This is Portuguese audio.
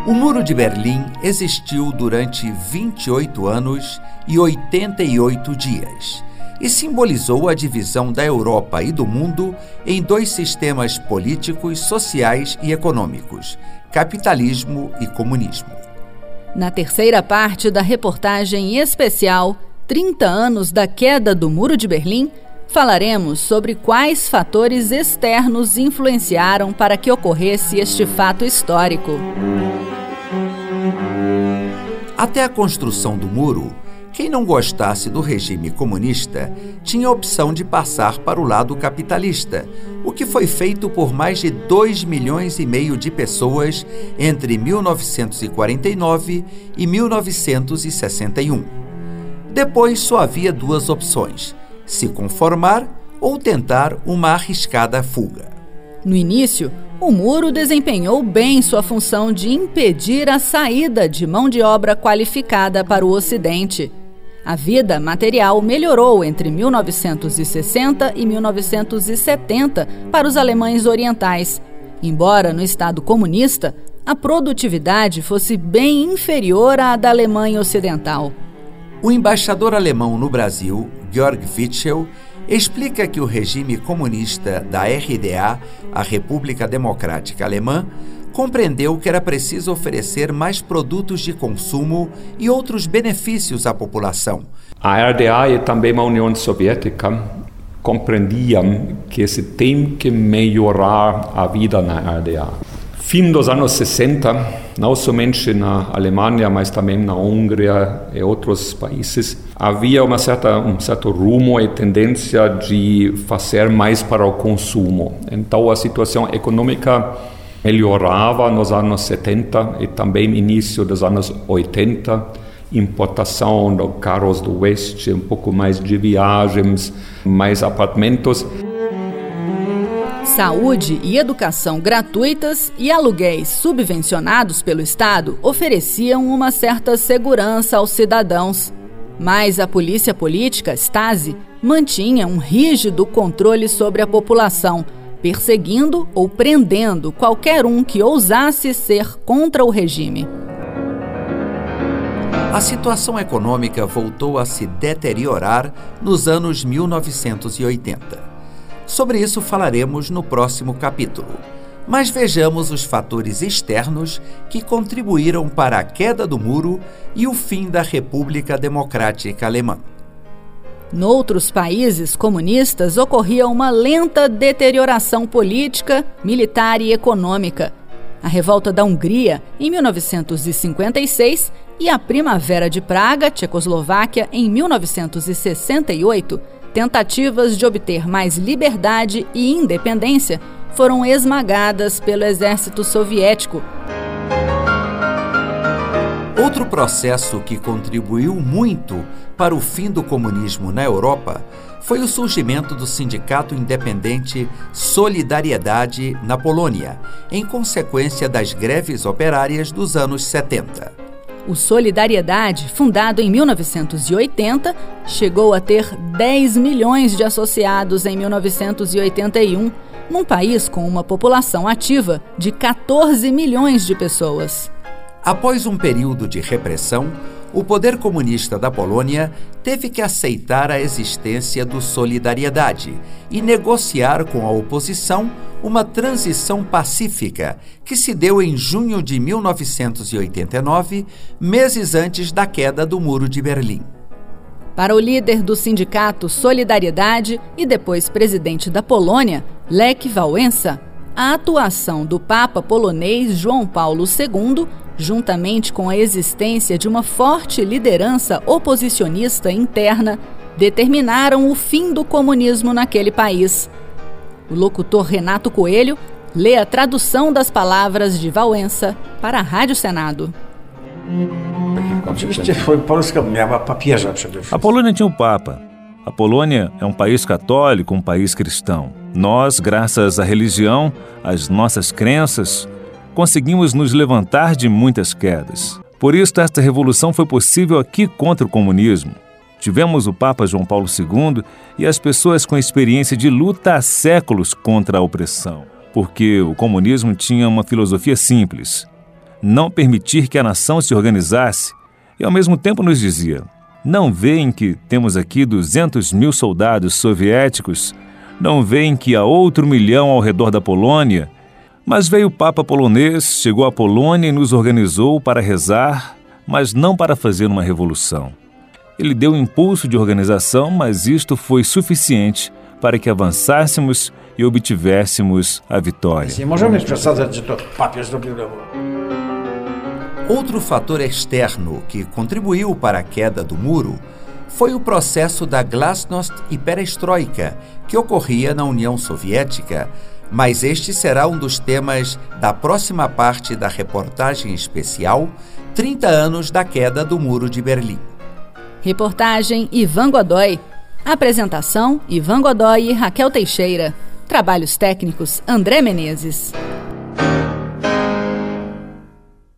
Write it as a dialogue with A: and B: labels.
A: O Muro de Berlim existiu durante 28 anos e 88 dias e simbolizou a divisão da Europa e do mundo em dois sistemas políticos, sociais e econômicos, capitalismo e comunismo.
B: Na terceira parte da reportagem especial 30 anos da queda do Muro de Berlim, falaremos sobre quais fatores externos influenciaram para que ocorresse este fato histórico.
A: Até a construção do muro, quem não gostasse do regime comunista tinha a opção de passar para o lado capitalista, o que foi feito por mais de 2,5 milhões de pessoas entre 1949 e 1961. Depois só havia duas opções: se conformar ou tentar uma arriscada fuga.
B: No início, o muro desempenhou bem sua função de impedir a saída de mão de obra qualificada para o Ocidente. A vida material melhorou entre 1960 e 1970 para os alemães orientais, embora no Estado comunista a produtividade fosse bem inferior à da Alemanha Ocidental.
A: O embaixador alemão no Brasil, Georg Witschel, explica que o regime comunista da RDA, a República Democrática Alemã, compreendeu que era preciso oferecer mais produtos de consumo e outros benefícios à população.
C: A RDA e também a União Soviética compreendiam que se tem que melhorar a vida na RDA. Fim dos anos 60, não somente na Alemanha, mas também na Hungria e outros países, havia um certo rumo e tendência de fazer mais para o consumo. Então a situação econômica melhorava nos anos 70 e também início dos anos 80, importação de carros do Oeste, um pouco mais de viagens, mais apartamentos.
B: Saúde e educação gratuitas e aluguéis subvencionados pelo Estado ofereciam uma certa segurança aos cidadãos. Mas a polícia política, Stasi, mantinha um rígido controle sobre a população, perseguindo ou prendendo qualquer um que ousasse ser contra o regime.
A: A situação econômica voltou a se deteriorar nos anos 1980. Sobre isso falaremos no próximo capítulo. Mas vejamos os fatores externos que contribuíram para a queda do muro e o fim da República Democrática Alemã.
B: Noutros países comunistas ocorria uma lenta deterioração política, militar e econômica. A revolta da Hungria, em 1956, e a Primavera de Praga, Tchecoslováquia, em 1968, tentativas de obter mais liberdade e independência foram esmagadas pelo exército soviético.
A: Outro processo que contribuiu muito para o fim do comunismo na Europa foi o surgimento do sindicato independente Solidariedade na Polônia, em consequência das greves operárias dos anos 70.
B: O Solidariedade, fundado em 1980, chegou a ter 10 milhões de associados em 1981, num país com uma população ativa de 14 milhões de pessoas.
A: Após um período de repressão, o poder comunista da Polônia teve que aceitar a existência do Solidariedade e negociar com a oposição uma transição pacífica que se deu em junho de 1989, meses antes da queda do Muro de Berlim.
B: Para o líder do sindicato Solidariedade e depois presidente da Polônia, Lech Wałęsa, a atuação do Papa polonês João Paulo II, juntamente com a existência de uma forte liderança oposicionista interna, determinaram o fim do comunismo naquele país. O locutor Renato Coelho lê a tradução das palavras de Wałęsa para a Rádio Senado.
D: A Polônia tinha o Papa. A Polônia é um país católico, um país cristão. Nós, graças à religião, às nossas crenças, conseguimos nos levantar de muitas quedas. Por isso, esta revolução foi possível aqui contra o comunismo. Tivemos o Papa João Paulo II e as pessoas com experiência de luta há séculos contra a opressão, porque o comunismo tinha uma filosofia simples: não permitir que a nação se organizasse, e ao mesmo tempo nos dizia: não veem que temos aqui 200 mil soldados soviéticos? Não veem que há outro 1 milhão ao redor da Polônia? Mas veio o Papa polonês, chegou à Polônia e nos organizou para rezar, mas não para fazer uma revolução. Ele deu um impulso de organização, mas isto foi suficiente para que avançássemos e obtivéssemos a vitória.
A: Outro fator externo que contribuiu para a queda do muro foi o processo da Glasnost e Perestroika, que ocorria na União Soviética, mas este será um dos temas da próxima parte da reportagem especial 30 anos da queda do Muro de Berlim.
B: Reportagem Ivan Godoy. Apresentação Ivan Godoy e Raquel Teixeira. Trabalhos técnicos André Menezes.